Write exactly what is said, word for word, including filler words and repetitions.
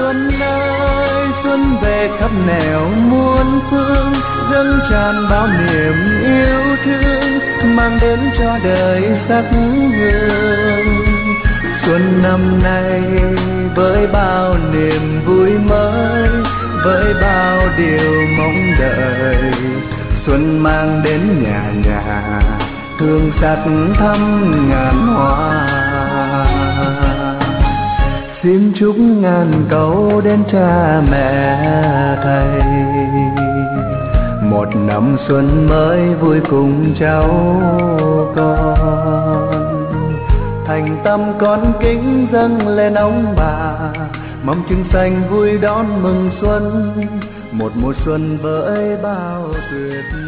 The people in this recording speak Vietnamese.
xuân ơi xuân về khắp nẻo muôn phương, dâng tràn bao niềm yêu thương, mang đến cho đời sắc hương. Xuân năm nay với bao niềm vui mới, với bao điều mong đợi, xuân mang đến nhà nhà hương sắc thắm ngàn hoa. Xin chúc ngàn câu đến cha mẹ thầy, một năm xuân mới vui cùng cháu con. Thành tâm con kính dâng lên ông bà, mong chừng xanh vui đón mừng xuân, một mùa xuân với bao tuyệt